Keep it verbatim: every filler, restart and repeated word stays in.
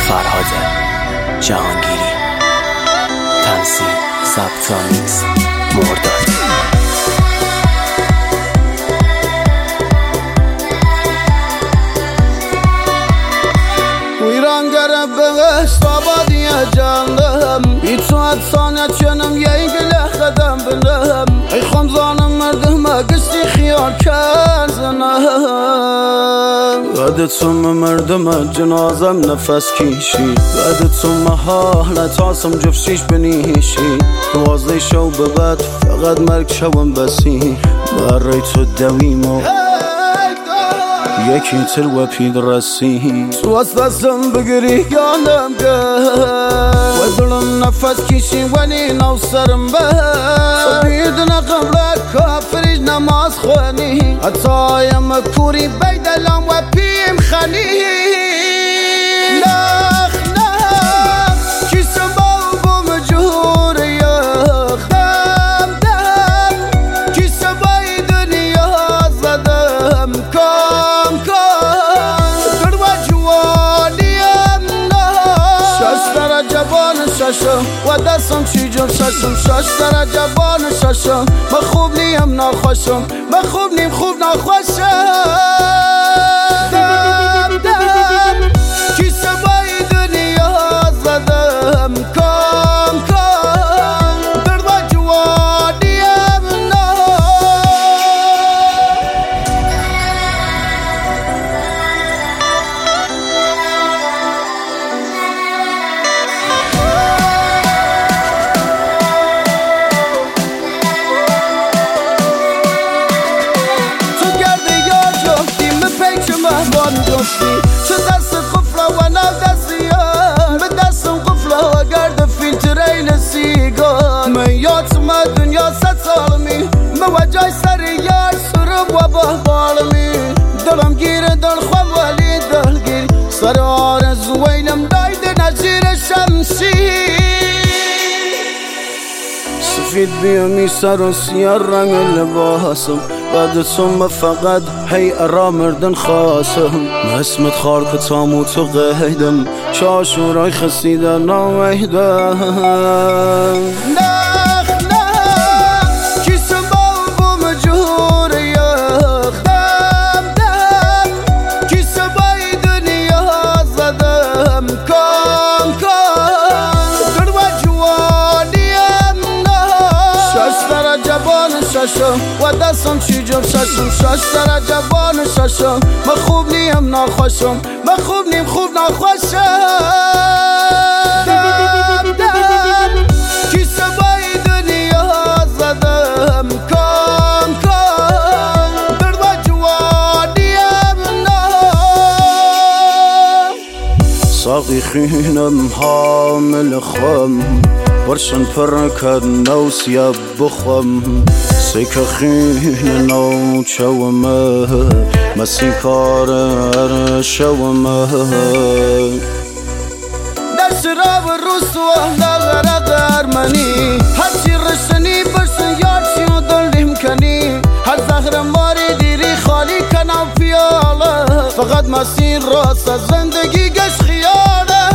فرهاد جهانگیری، تنظیم ضبط و میکس مرداد. ویرانگر بهشت آبادی جانم، بیتوات سانت کنم یک لحظه بلم. ای خمزانم مردم گشتی خیال کردنم، بعد تو مردم جنازم نفس کشی، بعد تو محالت آسم جفشیش بنیشی. دوازده شو به بعد فقط مرگ شوم بسی، برای تو دویمو یکی تر و پید رسی. تو از دستم بگیری یانم گل و دلم نفس کشی ولی نو سرم به بیدن قبل کافریج نماز خونی، حتی یم کوری بیدلم و پیم خنی. نخ نخ کسم بابم جور یخ دم دم، کسم بای دنیا زدم کام کام. در و جوانیم نه شش درجه بان ششم و دستم چی جم ششم. شش درجه بان ششم، من خوب نیم ناخوشم، من خوب نیم خوب ناخوشم. دم دم کیسه بای دنیا زدم کام کام. در و جوانیم نه مهمان جفتی. چه دست قفله و نو دستی یار، به دستم قفله و گرد فیلترین سیگار. من یادم دنیا ست سالمی، من وجای سر یار سرب و بحبالمی. دلم گیره دل خوام ولی دلگیر، سر آرزوینم داید نجیر شمشی. سفید بیامی سر و سیاه رنگ لباسم، بعد تو فقط هی ارا مردن خواستم. اسمت خار که تامو تو قیدم، چاشورای خسیده نامیدم. نخ نخ کسم بابم جور یخ دم دم، کسم بای دنیا زدم کام کام. در و جوانیم نه شش درجه بان ششم و دستم چی جم ششم. شش درجه بان ششم، من خوب نیم ناخوشم، من خوب نیم خوب ناخوشم. دم دم کیسه بای دنیا زدم کام کام. در و جوانیم نه ساقی خینم حامل خم، برشن پر کد نو سیاب بخم. سیک خین نو چومه مسی کار شومه. در شراب رسوا نغرق ارمنی، هرچی رشنی برسن یار چی و دلیم کنی. هر زهر ماری دیری خالی کنم پیاله، فقط مسیر راست از